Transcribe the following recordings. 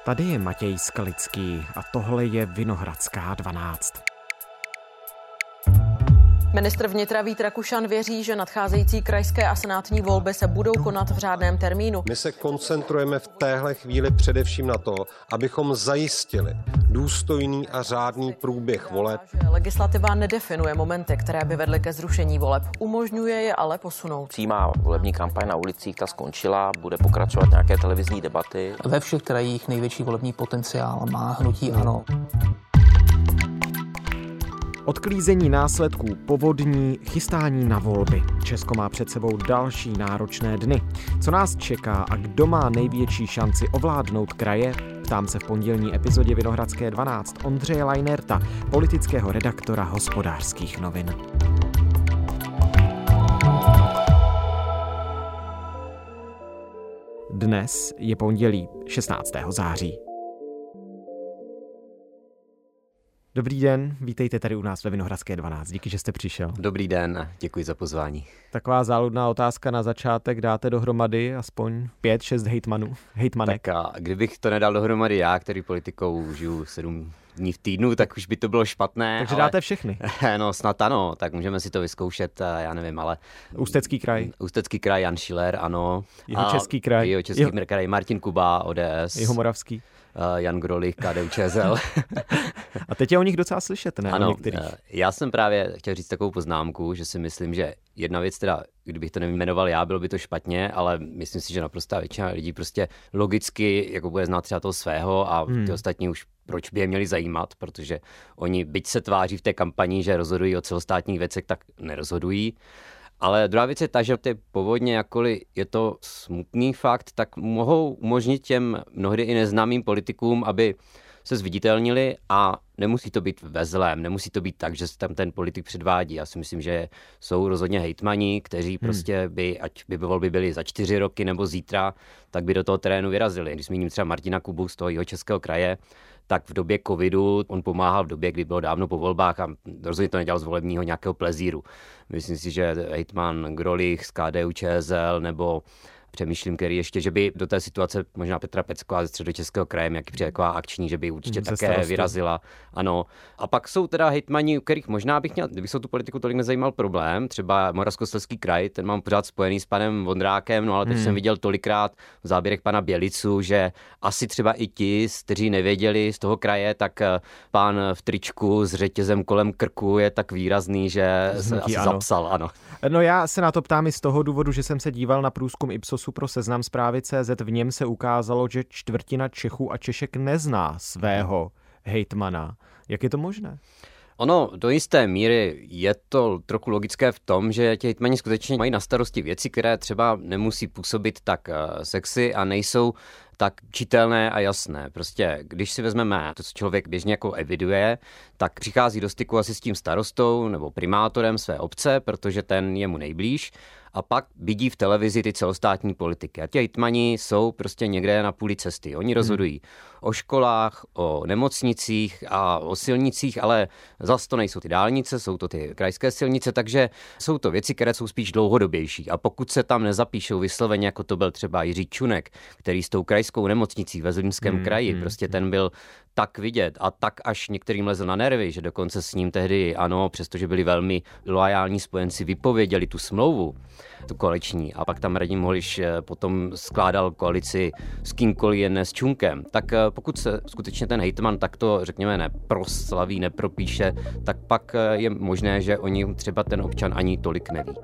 Tady je Matěj Skalický a tohle je Vinohradská 12. Ministr vnitra Vít Rakušan věří, že nadcházející krajské a senátní volby se budou konat v řádném termínu. My se koncentrujeme v téhle chvíli především na to, abychom zajistili důstojný a řádný průběh voleb. Legislativa nedefinuje momenty, které by vedly ke zrušení voleb. Umožňuje je ale posunout. Přímá volební kampaň na ulicích ta skončila, bude pokračovat nějaké televizní debaty. Ve všech krajích největší volební potenciál má hnutí ANO. Odklízení následků povodní, chystání na volby. Česko má před sebou další náročné dny. Co nás čeká a kdo má největší šanci ovládnout kraje? Ptám se v pondělní epizodě Vinohradské 12 Ondřeje Lajnerta, politického redaktora Hospodářských novin. Dnes je pondělí 16. září. Dobrý den, vítejte tady u nás ve Vinohradské 12. Díky, že jste přišel. Dobrý den, děkuji za pozvání. Taková záludná otázka na začátek. Dáte dohromady aspoň 5-6 hejtmanek? Tak a kdybych to nedal dohromady já, který politikou žiju 7 dní v týdnu, tak už by to bylo špatné. Takže dáte všechny? No snad ano, tak můžeme si to vyzkoušet, já nevím, ale... Ústecký kraj? Ústecký kraj, Jan Schiller, ano. Jihočeský kraj? Jihočeský kraj, Martin Kuba, ODS. Jihomoravský? Jan Grolich, KDU-ČSL. A teď je o nich docela slyšet, ne? Ano, některých. Já jsem právě chtěl říct takovou poznámku, že si myslím, že jedna věc teda, kdybych to nejmenoval já, bylo by to špatně, ale myslím si, že naprostá většina lidí prostě logicky jako bude znát třeba toho svého a ty ostatní už proč by je měli zajímat, protože oni, byť se tváří v té kampani, že rozhodují o celostátních věcech, tak nerozhodují. Ale druhá věc je ta, že ty povodně, jakkoliv je to smutný fakt, tak mohou umožnit těm mnohdy i neznámým politikům, aby se zviditelnili a nemusí to být ve zlém, nemusí to být tak, že se tam ten politik předvádí. Já si myslím, že jsou rozhodně hejtmani, kteří prostě by, ať by volby byly za 4 roky nebo zítra, tak by do toho terénu vyrazili. Když zmíním třeba Martina Kubu z toho Jihočeského kraje, tak v době covidu on pomáhal v době, kdy bylo dávno po volbách a rozhodně to nedělal z volebního nějakého plezíru. Myslím si, že hejtman Grolich z KDU-ČSL nebo přemýšlím, který ještě, že by do té situace možná Petra Pecková ze Středočeského kraje, jaký přijde taková akční, že by určitě také vyrazila. Ano. A pak jsou teda hejtmani, u kterých možná bych měl, kdyby se tu politiku tolik nezajímal problém, třeba Moravskoslezský kraj, ten mám pořád spojený s panem Vondrákem, no ale teď jsem viděl tolikrát v záběrech pana Bělicu, že asi třeba i ti, kteří nevěděli z toho kraje, tak pán v tričku s řetězem kolem krku je tak výrazný, že se asi zapsal, ano. No já se na to ptám i z toho důvodu, že jsem se díval na průzkum Ipsosu pro Seznam Zprávy.cz. V něm se ukázalo, že 1/4 Čechů a Češek nezná svého hejtmana. Jak je to možné? Ono do jisté míry je to trochu logické v tom, že ti hejtmani skutečně mají na starosti věci, které třeba nemusí působit tak sexy a nejsou tak čitelné a jasné. Prostě, když si vezmeme to, co člověk běžně jako eviduje, tak přichází do styku asi s tím starostou nebo primátorem své obce, protože ten je mu nejblíž. A pak vidí v televizi ty celostátní politiky. A ti hejtmani jsou prostě někde na půli cesty. Oni rozhodují o školách, o nemocnicích a o silnicích, ale zas to nejsou ty dálnice, jsou to ty krajské silnice, takže jsou to věci, které jsou spíš dlouhodobější. A pokud se tam nezapíšou vysloveně, jako to byl třeba Jiří Čunek, který s tou krajskou nemocnicí ve Zlínském kraji, prostě ten byl tak vidět a tak až některým lezl na nervy, že dokonce s ním tehdy, ano, přestože byli velmi loajální spojenci, vypověděli tu smlouvu, tu koaliční, a pak tam Radim Holiš potom skládal koalici s kýmkoliv jen ne s Čunkem, tak pokud se skutečně ten hejtman takto, řekněme, neproslaví, nepropíše, tak pak je možné, že o něm třeba ten občan ani tolik neví.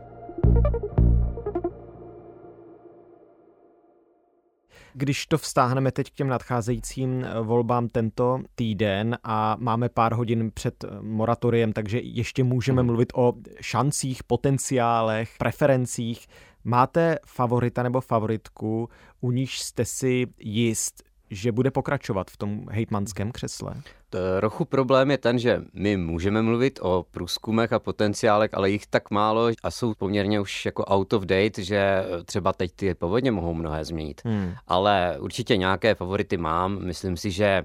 Když to vztáhneme teď k těm nadcházejícím volbám tento týden a máme pár hodin před moratoriem, takže ještě můžeme mluvit o šancích, potenciálech, preferencích. Máte favorita nebo favoritku, u níž jste si jist, že bude pokračovat v tom hejtmanském křesle? Trochu problém je ten, že my můžeme mluvit o průzkumech a potenciálech, ale jich tak málo a jsou poměrně už jako out of date, že třeba teď ty povodně mohou mnohé změnit. Ale určitě nějaké favority mám. Myslím si, že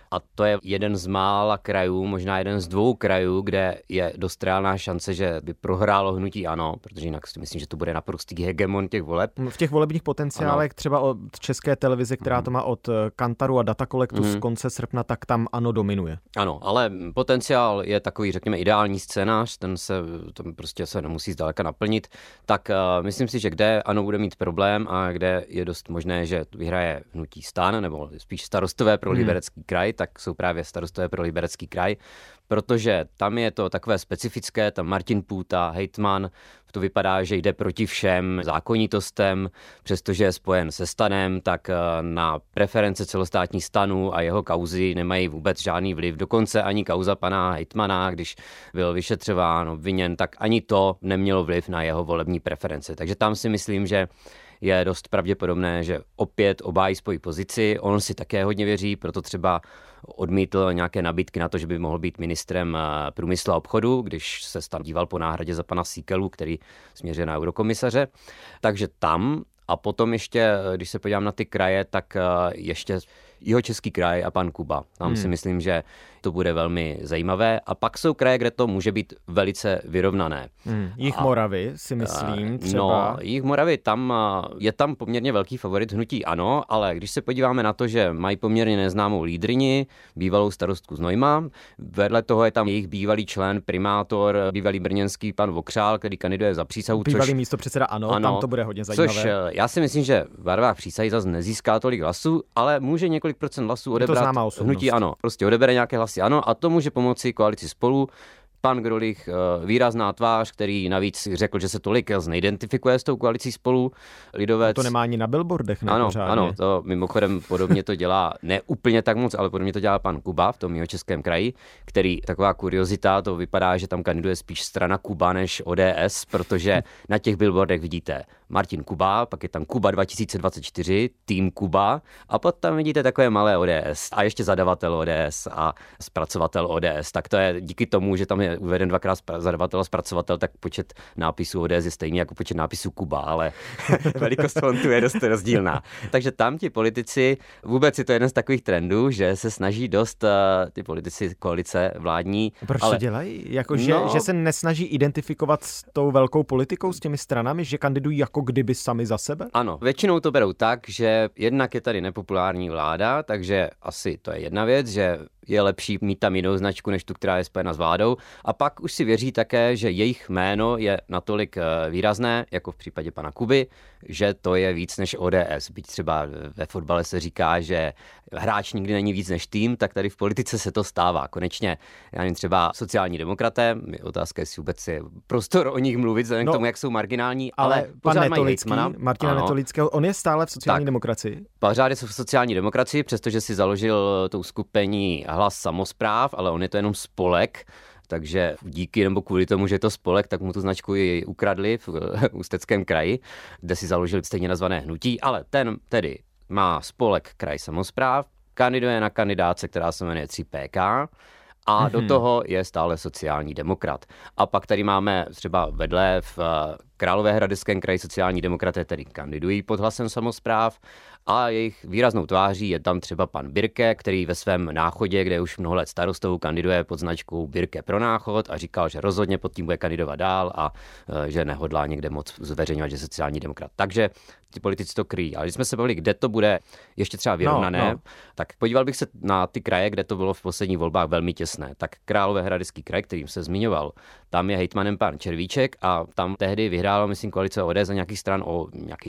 A to je jeden z mála krajů, možná jeden z 2 krajů, kde je dost reálná šance, že by prohrálo hnutí ANO, protože jinak si myslím, že to bude naprostý hegemon těch voleb. V těch volebních potenciálech ano. Třeba od České televize, která to má od Kantaru a Data Collectu z konce srpna, tak tam ANO dominuje. Ano, ale potenciál je takový, řekněme, ideální scénář, ten prostě se nemusí zdaleka naplnit, tak myslím si, že kde ANO bude mít problém a kde je dost možné, že vyhraje hnutí STAN, nebo spíš Starostové pro Liberecký kraj, tak jsou právě Starostové pro Liberecký kraj, protože tam je to takové specifické, tam Martin Půta, hejtman, to vypadá, že jde proti všem zákonitostem, přestože je spojen se STANem, tak na preference celostátní STANu a jeho kauzy nemají vůbec žádný vliv. Dokonce ani kauza pana hejtmana, když byl vyšetřován, obviněn, tak ani to nemělo vliv na jeho volební preference. Takže tam si myslím, že je dost pravděpodobné, že opět obájí svoji pozici. On si také hodně věří, proto třeba odmítl nějaké nabídky na to, že by mohl být ministrem průmyslu a obchodu, když se STAN díval po náhradě za pana Síkelu, který směřuje na eurokomisaře. Takže tam a potom ještě, když se podívám na ty kraje, tak ještě Jihočeský kraj a pan Kuba. Tam si myslím, že to bude velmi zajímavé. A pak jsou kraje, kde to může být velice vyrovnané. Jih Moravy si myslím třeba. No, Jih Moravy, je tam poměrně velký favorit hnutí ANO, ale když se podíváme na to, že mají poměrně neznámou lídryni, bývalou starostku Znojma, vedle toho je tam jejich bývalý člen, primátor, bývalý brněnský pan Vokřál, který kandiduje za Přísahu. Bývalý místopředseda ANO, tam to bude hodně zajímavé. Což já si myslím, že v barvách Přísahy zase nezíská tolik hlasů, ale může několik procent hlasů odebrat hnutí ANO. Prostě odebere nějaké hlasy ANO a to může pomoci koalici Spolu. Pan Grolich, výrazná tvář, který navíc řekl, že se tolik neidentifikuje s tou koalicí Spolu. Lidovec. To nemá ani na billboardech, ne? Ano, to mimochodem podobně to dělá, ne úplně tak moc, ale podobně to dělá pan Kuba v tom Jihočeském kraji, který, taková kuriozita, to vypadá, že tam kandiduje spíš strana Kuba než ODS, protože na těch billboardech vidíte Martin Kuba, pak je tam Kuba 2024, tým Kuba a potom tam vidíte takové malé ODS a ještě zadavatel ODS a zpracovatel ODS. Tak to je díky tomu, že tam je uveden 2krát zadavatel a zpracovatel, tak počet nápisů ODS je stejný jako počet nápisů Kuba, ale velikost fontu je dost rozdílná. Takže tam ti politici, vůbec je to jeden z takových trendů, že se snaží dost ty politici koalice vládní. Proč to dělají? Že se nesnaží identifikovat s tou velkou politikou, s těmi stranami, že kandidují jako kdyby sami za sebe? Ano, většinou to berou tak, že jednak je tady nepopulární vláda, takže asi to je jedna věc, že je lepší mít tam jinou značku, než tu, která je spojena s vládou. A pak už si věří také, že jejich jméno je natolik výrazné, jako v případě pana Kuby, že to je víc než ODS. Byť třeba ve fotbale se říká, že hráč nikdy není víc než tým, tak tady v politice se to stává. Konečně, já nevím, třeba sociální demokraté, otázka je, jestli vůbec je prostor o nich mluvit, vzhledem k tomu, jak jsou marginální, ale pan Netolický, Martina Netolického, on je stále v sociální demokracii. Pořád je v sociální demokracii, přestože si založil tou skupení Hlas samospráv, ale on je to jenom spolek, takže díky nebo kvůli tomu, že je to spolek, tak mu tu značku i ukradli v Ústeckém kraji, kde si založili stejně nazvané hnutí, ale ten tedy má spolek Kraj samospráv, kandiduje na kandidáce, která se jmenuje 3PK a do toho je stále sociální demokrat. A pak tady máme třeba vedle v Královéhradeckém kraji sociální demokraté, tedy kandidují pod Hlasem samospráv a jejich výraznou tváří je tam třeba pan Birke, který ve svém Náchodě, kde už mnoho let starostou, kandiduje pod značkou Birke pro Náchod a říkal, že rozhodně pod tím bude kandidovat dál a že nehodlá někde moc zveřejňovat, že sociální demokrat. Takže ty politici to kryjí. Ale když jsme se bavili, kde to bude ještě třeba vyrovnané, tak podíval bych se na ty kraje, kde to bylo v posledních volbách velmi těsné. Tak Královéhradecký kraj, kterým se zmiňoval, tam je hejtmanem pan Červíček a tam tehdy vyhrála, myslím, koalice ODS za nějakých stran o nějaký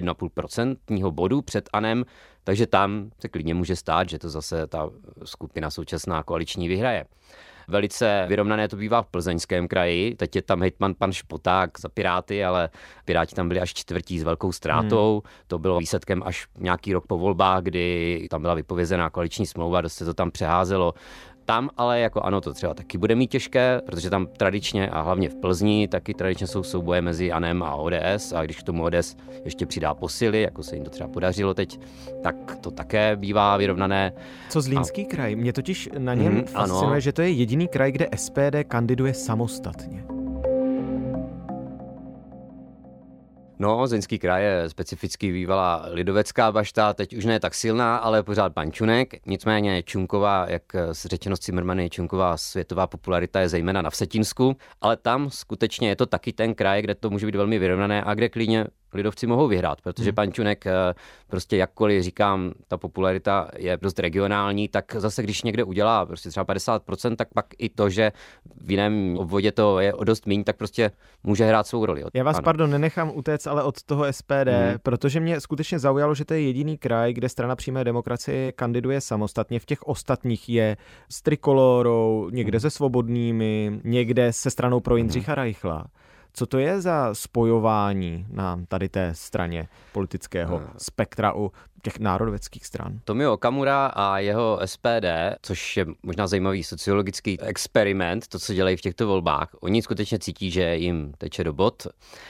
1,5% bodu před ANem, takže tam se klidně může stát, že to zase ta skupina současná koaliční vyhraje. Velice vyrovnané to bývá v Plzeňském kraji. Teď je tam hejtman pan Špoták za Piráty, ale Piráti tam byli až čtvrtí s velkou ztrátou. To bylo výsledkem až nějaký rok po volbách, kdy tam byla vypovězená koaliční smlouva, dost se to tam přeházelo. Tam ale jako ANO to třeba taky bude mít těžké, protože tam tradičně a hlavně v Plzni taky tradičně jsou souboje mezi ANem a ODS a když k tomu ODS ještě přidá posily, jako se jim to třeba podařilo teď, tak to také bývá vyrovnané. Co Zlínský kraj? Mě totiž na něm fascinuje, že to je jediný kraj, kde SPD kandiduje samostatně. No, Zlínský kraj je specificky bývalá lidovecká bašta, teď už ne tak silná, ale pořád pan Čunek. Nicméně Čunková, jak řečeno z Cimrmany, Čunková světová popularita je zejména na Vsetínsku, ale tam skutečně je to taky ten kraj, kde to může být velmi vyrovnané a kde klidně lidovci mohou vyhrát, protože pan Čunek prostě jakkoliv říkám, ta popularita je dost regionální, tak zase když někde udělá prostě třeba 50%, tak pak i to, že v jiném obvodě to je o dost míň, tak prostě může hrát svou roli. Já vás, nenechám utéct, ale od toho SPD, protože mě skutečně zaujalo, že to je jediný kraj, kde Strana přímé demokracie kandiduje samostatně. V těch ostatních je s Trikolórou, někde se Svobodnými, někde se Stranou pro Jindřicha Reichla. Co to je za spojování na tady té straně politického spektra u těch národoveckých stran? Tomio Okamura a jeho SPD, což je možná zajímavý sociologický experiment, to, co dělají v těchto volbách, oni skutečně cítí, že jim teče do bod,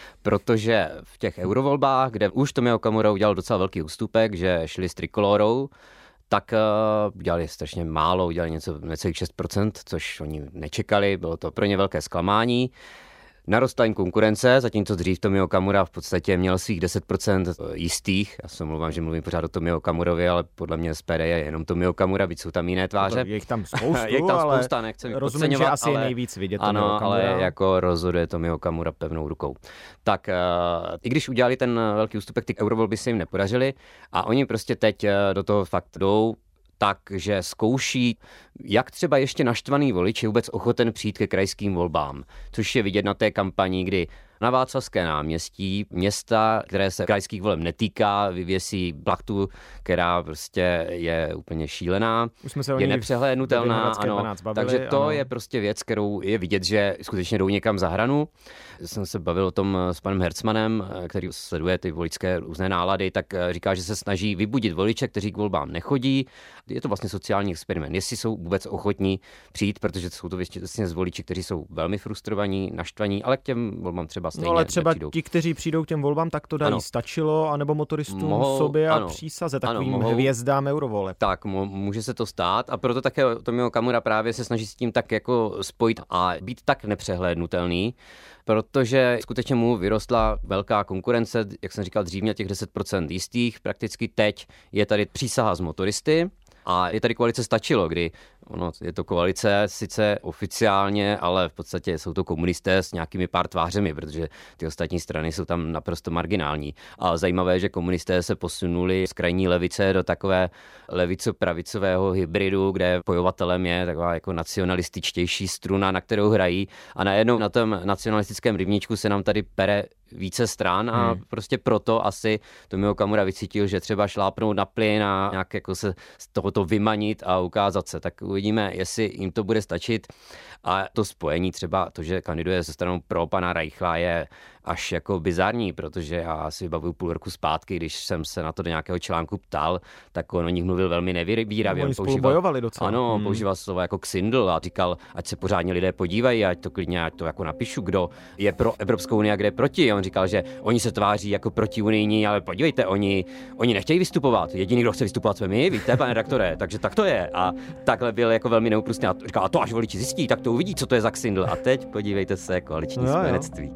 protože v těch eurovolbách, kde už Tomio Okamura udělal docela velký ústupek, že šli s Trikolórou, tak udělali strašně málo, udělali něco necelých 6%, což oni nečekali, bylo to pro ně velké zklamání. Narostla jim konkurence, zatímco dřív Tomio Okamura v podstatě měl svých 10% jistých. Já se omlouvám, že mluvím pořád o Tomio Okamurovi, ale podle mě SPD je jenom Tomio Okamura, byť jsou tam jiné tváře. Je jich tam spousta, nechci rozumím, že asi je nejvíc vidět Tomio Okamura. Ale jako rozhoduje Tomio Okamura pevnou rukou. Tak i když udělali ten velký ústupek, ty eurovolby se jim nepodařily a oni prostě teď do toho fakt jdou, takže zkouší, jak třeba ještě naštvaný volič je vůbec ochoten přijít ke krajským volbám, což je vidět na té kampani, kdy na Václavské náměstí města, které se krajských voleb netýká, vyvěsí plachtu, která prostě je úplně šílená, je nepřehlédnutelná, takže to je prostě věc, kterou je vidět, že skutečně jdou někam za hranu. Jsem se bavil o tom s panem Hercmanem, který sleduje ty voličské různé nálady, tak říká, že se snaží vybudit voliče, kteří k volbám nechodí. Je to vlastně sociální experiment, jestli jsou vůbec ochotní přijít, protože jsou to vlastně z voliči, kteří jsou velmi frustrovaní, naštvaní, ale k těm volbám třeba stejně ale třeba nepřijdou. Ti, kteří přijdou k těm volbám, tak to dají stačilo, anebo motoristům sobě a přísaze takovým hvězdám eurovoleb. Tak, může se to stát a proto také Tomio Okamura právě se snaží s tím tak jako spojit a být tak nepřehlédnutelný, protože skutečně mu vyrostla velká konkurence, jak jsem říkal, dřív měl těch 10% jistých, prakticky teď je tady přísaha z motoristy a je tady koalice Stačilo, kdy je to koalice sice oficiálně, ale v podstatě jsou to komunisté s nějakými pár tvářemi, protože ty ostatní strany jsou tam naprosto marginální. A zajímavé je, že komunisté se posunuli z krajní levice do takové levico-pravicového hybridu, kde pojovatelem je taková jako nacionalističtější struna, na kterou hrají a najednou na tom nacionalistickém rybníčku se nám tady pere více stran a prostě proto asi Tomio Okamura vycítil, že třeba šlápnout na plyn a nějak jako se z tohoto vymanit a ukázat se. Tak uvidíme, jestli jim to bude stačit. A to spojení třeba, to, že kandiduje se stranou pro pana Reichla, je až jako bizarní, protože já si vybavuju půl roku zpátky, když jsem se na to do nějakého článku ptal, tak on o nich mluvil velmi nevybíravě. Oni spolu bojovali docela. Ano, používal slovo jako ksindl a říkal, ať se pořádně lidé podívají, ať to jako napíšu, kdo je pro Evropskou unii a kde je proti. On říkal, že oni se tváří jako protiunijní, ale podívejte, oni nechtějí vystupovat. Jediný, kdo chce vystupovat, jsme my, víte, pane redaktore, takže tak to je. A takhle byl jako velmi neúprosný a říkal, a to až voliči zjistí, tak to uvidí, co to je za ksindl. A teď podívejte se, koaliční spojenectví.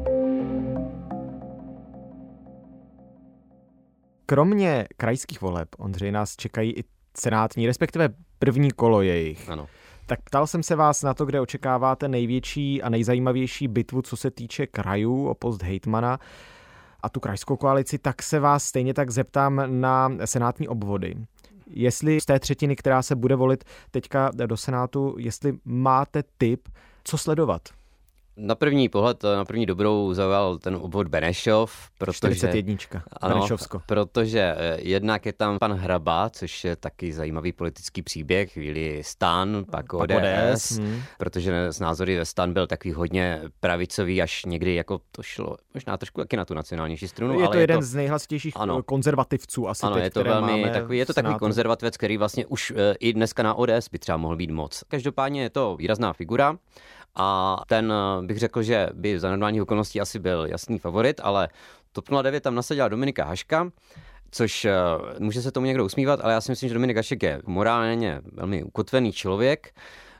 Kromě krajských voleb, Ondřej, nás čekají i senátní, respektive první kolo jejich. Ano. Tak ptal jsem se vás na to, kde očekáváte největší a nejzajímavější bitvu, co se týče krajů o post hejtmana a tu krajskou koalici, tak se vás stejně tak zeptám na senátní obvody. Jestli z té třetiny, která se bude volit teďka do Senátu, jestli máte tip, co sledovat? Na první pohled, na první dobrou zaujal ten obvod Benešov, protože 41. Benešovsko. Protože jednak je tam pan Hraba, což je taky zajímavý politický příběh, chvíli STAN, pak ODS, protože z názory ve STAN byl takový hodně pravicový, až někdy jako to šlo možná trošku taky na tu nacionálnější strunu. Je to jeden z nejhlasitějších konzervativců asi teď, je to velmi takový, je to takový konzervativec, který vlastně už i dneska na ODS by třeba mohl být moc. Každopádně je to výrazná figura. A ten bych řekl, že by za normálních okolností asi byl jasný favorit, ale TOP 09 tam nasadila Dominika Haška, což může se tomu někdo usmívat, ale já si myslím, že Dominik Hašek je morálně velmi ukotvený člověk,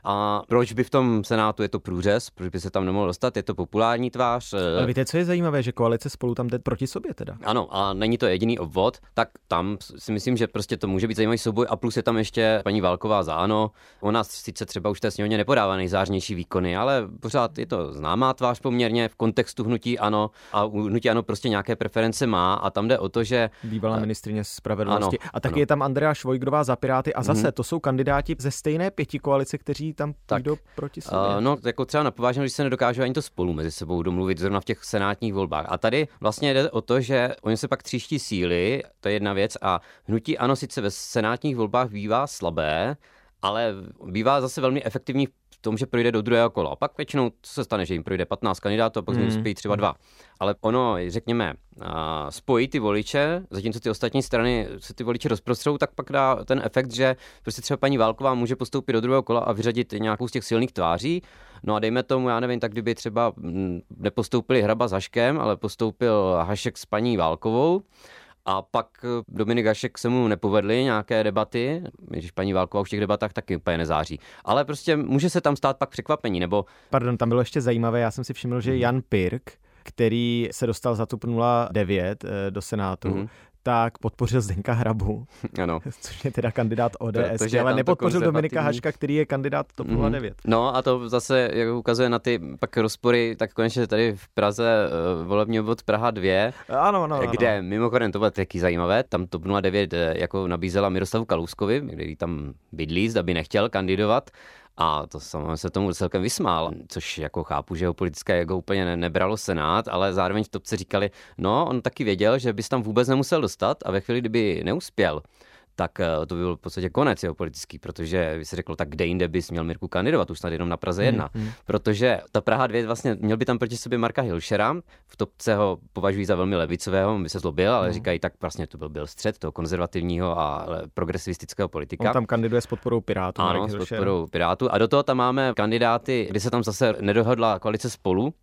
A proč by v tom Senátu je to průřez, proč by se tam nemohl dostat, je to populární tvář. Ale víte, co je zajímavé, že koalice Spolu tam jde proti sobě teda. Ano, a není to jediný obvod, tak tam si myslím, že prostě to může být zajímavý souboj a plus je tam ještě paní Válková za ANO. Ona sice třeba už té sněmovně nepodává nejzářnější výkony, ale pořád je to známá tvář poměrně v kontextu hnutí ANO a u hnutí ANO prostě nějaké preference má a tam jde o to, že bývalá ministryně spravedlnosti. Ano, a taky ano. je tam Andrea Švojgrová za Piráty a zase to jsou kandidáti ze stejné pětikoalice, kteří tam půjdou proti sobě. No, jako třeba napováženo, když se nedokážou ani to Spolu mezi sebou domluvit zrovna v těch senátních volbách. A tady vlastně jde o to, že oni se pak tříští síly, to je jedna věc a hnutí ANO sice ve senátních volbách bývá slabé, ale bývá zase velmi efektivní v tom, že projde do druhého kola. A pak většinou co se stane, že jim projde 15 kandidátů a pak z nich uspějí třeba 2. Ale ono, řekněme, spojí ty voliče, zatímco ty ostatní strany se ty voliče rozprostřou, tak pak dá ten efekt, že prostě třeba paní Válková může postoupit do druhého kola a vyřadit nějakou z těch silných tváří. No a dejme tomu, já nevím, tak kdyby třeba nepostoupili Hraba s Haškem, ale postoupil Hašek s paní Válkovou, a pak Dominik Hašek se mu nepovedly nějaké debaty, když paní Válková v těch debatách taky úplně nezáří. Ale prostě může se tam stát pak překvapení, nebo... Pardon, tam bylo ještě zajímavé, já jsem si všiml, že Jan Pirk, který se dostal za TOP 09 do Senátu, tak podpořil Zdeňka Hrabu, ano. Což je teda kandidát ODS, ale nepodpořil Dominika Haška, který je kandidát TOP 09. No a to zase jak ukazuje na ty pak rozpory, tak konečně tady v Praze volební obvod Praha 2, ano. kde mimochodem to bylo taky zajímavé, tam TOP 09 jako nabízela Miroslavu Kalouskovi, který tam bydlí, zda by nechtěl kandidovat. A to samozřejmě se tomu celkem vysmál, což jako chápu, že jeho politické ego úplně nebralo Senát, ale zároveň v topce říkali, no on taky věděl, že bys tam vůbec nemusel dostat a ve chvíli, kdyby neuspěl, tak to by byl v podstatě konec jeho politický, protože by se řeklo, tak kde jinde bys měl Mirku kandidovat, už snad jenom na Praze 1. Protože ta Praha 2 vlastně měl by tam proti sobě Marka Hilšera, v topce ho považují za velmi levicového, on by se zlobil, ale říkají, tak vlastně to byl střed toho konzervativního a progresivistického politika. On tam kandiduje s podporou Pirátů. Ano, s podporou Pirátů. A do toho tam máme kandidáty, kdy se tam zase nedohodla koalice Spolu,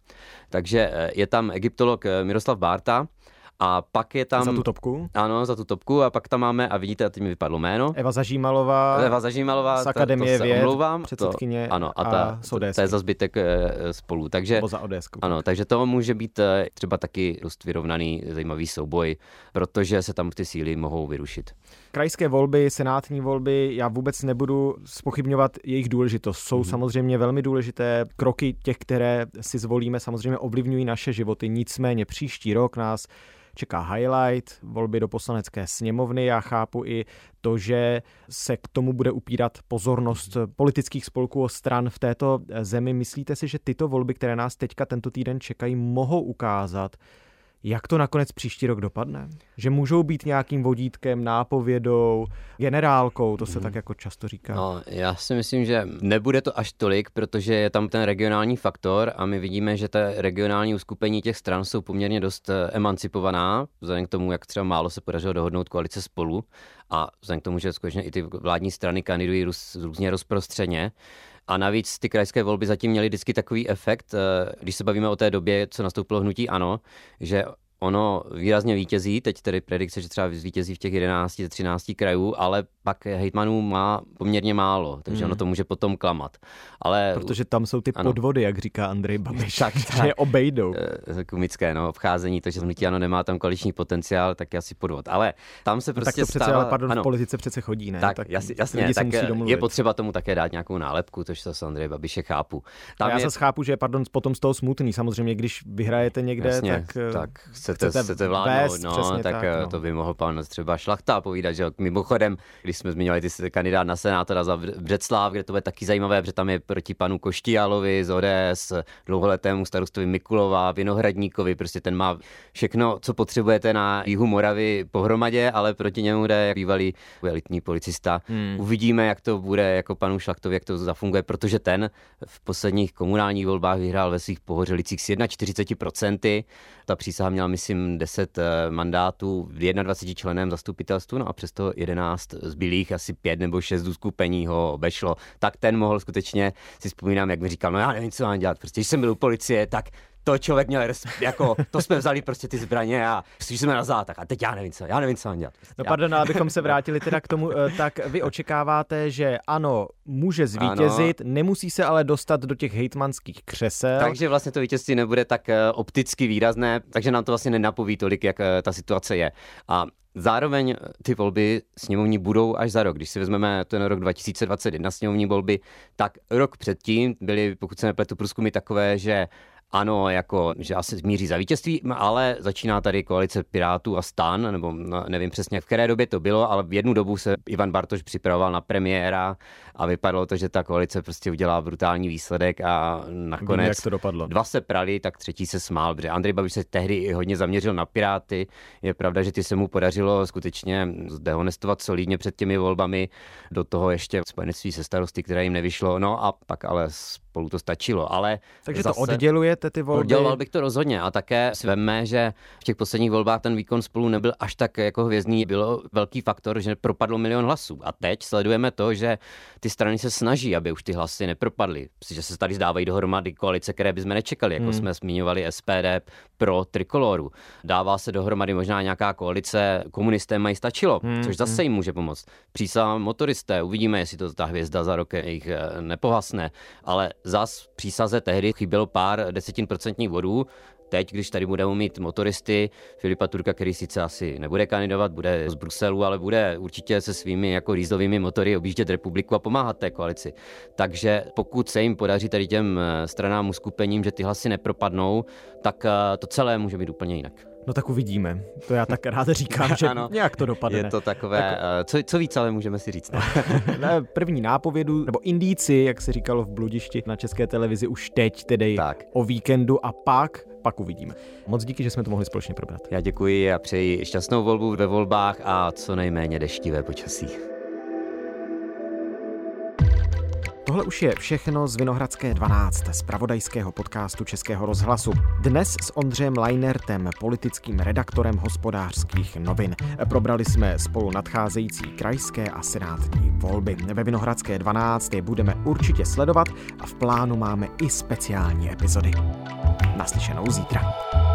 takže je tam egyptolog Miroslav Bárta, a pak je tam... Za tu topku? Ano, za tu topku a pak tam máme, a vidíte, teď mi vypadlo jméno. Eva Zažímalová z Akademie věd, předsedkyně ano, a to je za zbytek Spolu. Takže, za ODS. Ano, takže to může být třeba taky dost vyrovnaný, zajímavý souboj, protože se tam ty síly mohou vyrušit. Krajské volby, senátní volby, já vůbec nebudu zpochybňovat jejich důležitost. Jsou samozřejmě velmi důležité. Kroky těch, které si zvolíme, samozřejmě ovlivňují naše životy. Nicméně příští rok nás čeká highlight, volby do poslanecké sněmovny. Já chápu i to, že se k tomu bude upírat pozornost politických spolků a stran v této zemi. Myslíte si, že tyto volby, které nás teďka tento týden čekají, mohou ukázat, jak to nakonec příští rok dopadne? Že můžou být nějakým vodítkem, nápovědou, generálkou, to se tak jako často říká. No, já si myslím, že nebude to až tolik, protože je tam ten regionální faktor a my vidíme, že ta regionální uskupení těch stran jsou poměrně dost emancipovaná, vzhledem k tomu, jak třeba málo se podařilo dohodnout koalice Spolu a vzhledem k tomu, že skutečně i ty vládní strany kandidují různě rozprostřeně. A navíc ty krajské volby zatím měly vždycky takový efekt, když se bavíme o té době, co nastoupilo hnutí ANO, že ono výrazně vítězí, teď tedy predikce, že třeba vítězí v těch 11, 13 krajů, ale pak hejtmanů má poměrně málo, takže ono to může potom klamat. Ale, protože tam jsou ty podvody, jak říká Andrej Babiš, tak. Že je obejdou. Komické, obcházení, to, že hnutí ANO nemá tam koaliční potenciál, tak je asi podvod. Ale tam se prostě tak to přece, stává... ale pardon, v politice přece chodí, ne? Tak jasně, tak je potřeba tomu také dát nějakou nálepku, což to Andrej Babiše chápu. Tam já zase chápu, že je potom z toho smutný, samozřejmě, když vyhrajete někde, jasně, tak chcete vládnout, tak to by mohl pan třeba Šlachta povídat, že mimochodem, když jsme zmiňovali ty kandidát na senátora za Břeclav, kde to bude taky zajímavé, protože tam je proti panu Koštiálovi z ODS, dlouholetému starostovi Mikulova, Vinohradníkovi, prostě ten má všechno, co potřebujete na jihu Moravy pohromadě, ale proti němu jde bývalý elitní policista. Uvidíme, jak to bude jako panu Šlachtovi, jak to zafunguje, protože ten v posledních komunálních volbách vyhrál ve svých Pohořelicích s 41%. Ta přísaha měla, myslím, 10 mandátů v 21 členem zastupitelstvu, no a přesto 11 zbylých, asi 5 nebo 6 uskupení ho obešlo. Tak ten mohl skutečně, si vzpomínám, jak mi říkal, no já nevím, co mám dělat, prostě když jsem byl u policie, tak to člověk měl, jako, to jsme vzali prostě ty zbraně a jsme na zátah a teď já nevím, co mám dělat. No pardon, abychom se vrátili teda k tomu, tak vy očekáváte, že ano, může zvítězit, nemusí se ale dostat do těch hejtmanských křesel. Takže vlastně to vítězství nebude tak opticky výrazné, takže nám to vlastně nenapoví tolik, jak ta situace je. A zároveň ty volby sněmovní budou až za rok. Když si vezmeme ten rok 2021 sněmovní volby, tak rok předtím byly, pokud se nepletu, průzkumy takové, že ano, jako, že asi míří za vítězství, ale začíná tady koalice Pirátů a STAN, nebo nevím přesně, v které době to bylo, ale v jednu dobu se Ivan Bartoš připravoval na premiéra a vypadalo to, že ta koalice prostě udělá brutální výsledek a nakonec jak to dopadlo. 2 se prali, tak 3. se smál, protože Andrej Babiš se tehdy hodně zaměřil na Piráty. Je pravda, že ty se mu podařilo skutečně zdehonestovat solidně před těmi volbami, do toho ještě spojenectví se Starosty, které jim nevyšlo, no a pak ale spolu to stačilo, ale takže zase to oddělujete ty volby? Odděloval bych to rozhodně a také si vemme, že v těch posledních volbách ten výkon Spolu nebyl až tak jako hvězdný. Bylo velký faktor, že propadlo 1 milion hlasů. A teď sledujeme to, že ty strany se snaží, aby už ty hlasy nepropadly. Že se tady zdávají dohromady koalice, které bychom nečekali, jako jsme zmiňovali SPD pro Trikoloru. Dává se dohromady možná nějaká koalice, komunisté mají stačilo, což zase jim může pomoct. Přísaha motoristé, uvidíme, jestli to ta hvězda za rok jich nepohasne, ale zas přísaze tehdy chybělo pár 10% bodů. Teď, když tady budeme mít motoristy, Filipa Turka, který sice asi nebude kandidovat, bude z Bruselu, ale bude určitě se svými jako rýzovými motory objíždět republiku a pomáhat té koalici. Takže pokud se jim podaří tady těm stranám uskupením, že ty hlasy nepropadnou, tak to celé může být úplně jinak. No tak uvidíme. To já tak rád říkám, že ano, nějak to dopadne. Je to takové, tak... co víc ale můžeme si říct. První nápovědu, nebo indíci, jak se říkalo v Bludišti na České televizi už teď, tedy tak. O víkendu a pak uvidíme. Moc díky, že jsme to mohli společně probrat. Já děkuji a přeji šťastnou volbu ve volbách a co nejméně deštivé počasí. Tohle už je všechno z Vinohradské 12, z pravodajského podcastu Českého rozhlasu. Dnes s Ondřejem Lajnertem, politickým redaktorem Hospodářských novin. Probrali jsme spolu nadcházející krajské a senátní volby. Ve Vinohradské 12 je budeme určitě sledovat a v plánu máme i speciální epizody. Naslyšenou zítra.